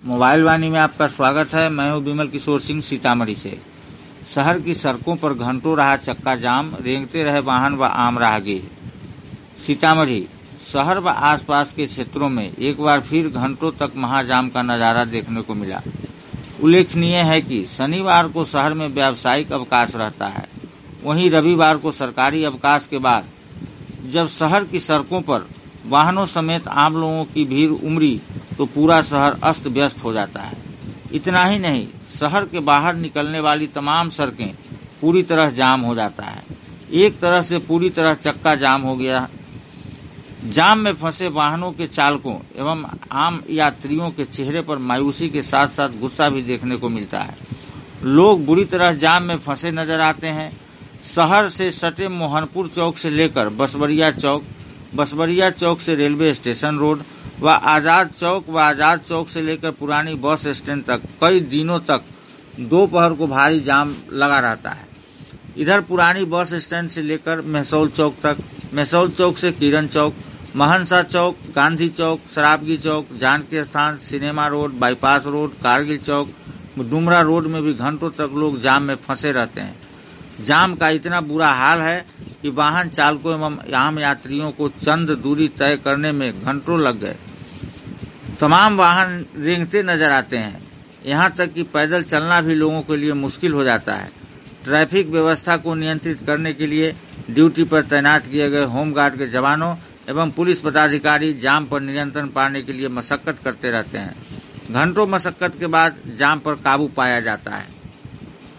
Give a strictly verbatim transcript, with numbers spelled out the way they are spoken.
Mobile वाणी में आपका स्वागत है। मैं हूं विमल किशोर सिंह सीतामढ़ी से। शहर की सड़कों पर घंटों रहा चक्का जाम, रेंगते रहे वाहन व आम राहगीर। सीतामढ़ी शहर व आसपास के क्षेत्रों में एक बार फिर घंटों तक महाजाम का नजारा देखने को मिला। उल्लेखनीय है कि शनिवार को शहर में व्यावसायिक अवकाश रहता है, वहीं रविवार को सरकारी अवकाश के बाद जब शहर की सड़कों पर वाहनों समेत आम लोगों की भीड़ उमड़ी तो पूरा शहर अस्त व्यस्त हो जाता है। इतना ही नहीं, शहर के बाहर निकलने वाली तमाम सड़कें पूरी तरह जाम हो जाता है। एक तरह से पूरी तरह चक्का जाम हो गया। जाम में फंसे वाहनों के चालकों एवं आम यात्रियों के चेहरे पर मायूसी के साथ साथ गुस्सा भी देखने को मिलता है। लोग बुरी तरह जाम में फंसे नजर आते हैं। शहर से सटे मोहनपुर चौक से लेकर बसवरिया चौक, बसवरिया चौक से रेलवे स्टेशन रोड व आजाद चौक व आजाद चौक से लेकर पुरानी बस स्टैंड तक कई दिनों तक दोपहर को भारी जाम लगा रहता है। इधर पुरानी बस स्टैंड से लेकर महसौल चौक तक, महसौल चौक से किरण चौक, महनसा चौक, गांधी चौक, शराबगी चौक, Janki Sthan, cinema road, bypass road, Kargil चौक, डुमरा रोड में भी घंटों तक लोग जाम में फंसे रहते हैं। जाम का इतना बुरा हाल है कि वाहन चालकों एवं आम यात्रियों को चंद दूरी तय करने में घंटों लग गए। तमाम वाहन रेंगते नजर आते हैं, यहाँ तक कि पैदल चलना भी लोगों के लिए मुश्किल हो जाता है। ट्रैफिक व्यवस्था को नियंत्रित करने के लिए ड्यूटी पर तैनात किए गए होमगार्ड के जवानों एवं पुलिस पदाधिकारी जाम पर नियंत्रण पाने के लिए मशक्कत करते रहते हैं। घंटों मशक्कत के बाद जाम पर काबू पाया जाता है।